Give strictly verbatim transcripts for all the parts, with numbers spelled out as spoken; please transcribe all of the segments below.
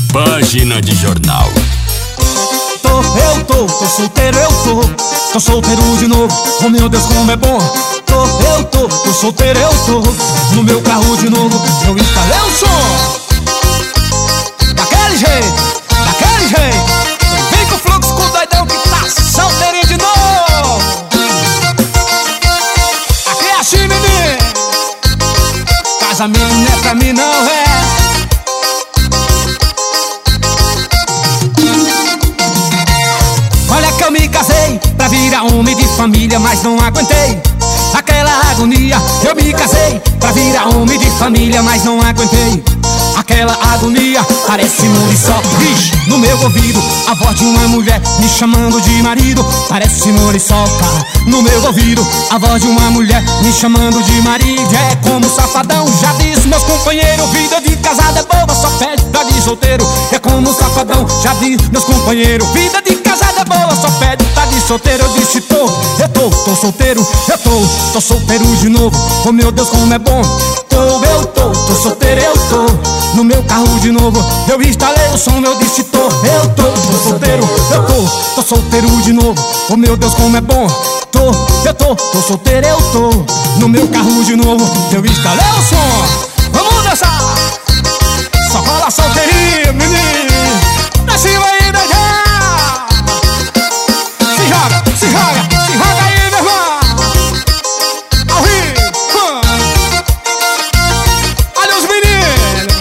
Página de jornal. Tô, eu tô, tô solteiro, eu tô. Tô solteiro de novo, oh meu Deus como é bom. Tô, eu tô, tô solteiro, eu tô. No meu carro de novo, eu instalei o som. Daquele jeito, daquele jeito. Vem com o fluxo com o doidão que tá solteirinho de novo. Aqui é assim, menino. Casamento não é pra mim não, é. Olha que eu me casei pra virar homem de família, mas não aguentei aquela agonia. Eu me casei pra virar homem de família, mas não aguentei aquela agonia. Parece muriçoca, vixe, no meu ouvido a voz de uma mulher me chamando de marido. Parece muriçoca, no meu ouvido a voz de uma mulher me chamando de marido. É como safadão, já disse meus companheiros, vida de casada é boa, só pede pra de solteiro. É como safadão, já disse meus companheiros, vida de casada é boa, só pede pra de solteiro. Eu disse tô, eu tô, tô solteiro, eu tô, tô solteiro de novo, oh meu Deus como é bom. Tô, eu tô, tô solteiro, eu tô. No meu carro de novo, eu instalei o som, eu disse tô, eu tô, tô solteiro, eu tô, tô solteiro de novo, oh meu Deus como é bom. Tô, eu tô, tô solteiro, eu tô. No meu carro de novo, eu instalei o som. Vamos dançar, só cola solteirinho, menino. Pra cima aí, da já. Se joga, se joga, se joga aí, meu irmão. Ao rio, olha os meninos.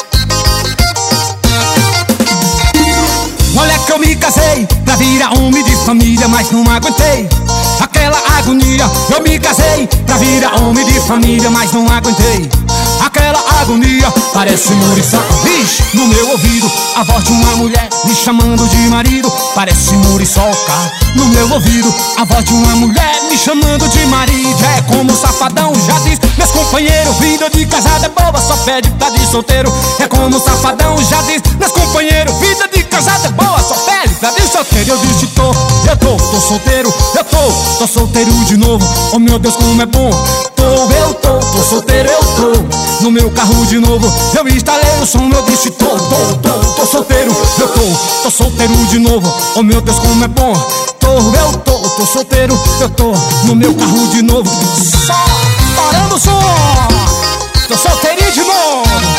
Olha que eu me casei pra virar homem de família, mas não aguentei aquela agonia. Eu me casei pra virar homem de família, mas não aguentei aquela agonia. Parece muriçoca, vixe, no meu ouvido a voz de uma mulher me chamando de marido. Parece muriçoca, no meu ouvido a voz de uma mulher me chamando de marido. É como safadão, já diz meus companheiros, vida de casada é boa, só pede pra de solteiro. É como safadão, já diz meus companheiros, vida de casada é boa, só pede pra de solteiro. Eu disse tô, eu tô, tô solteiro, eu tô, tô solteiro de novo, oh meu Deus como é bom. Tô, eu tô, tô solteiro, eu tô. No meu carro de novo, eu instalei o som, eu disse tô, tô, tô, tô solteiro, eu tô, tô solteiro de novo, oh meu Deus como é bom. Tô, eu tô, tô solteiro, eu tô. No meu carro de novo, só parando o som. Tô solteirinho de novo.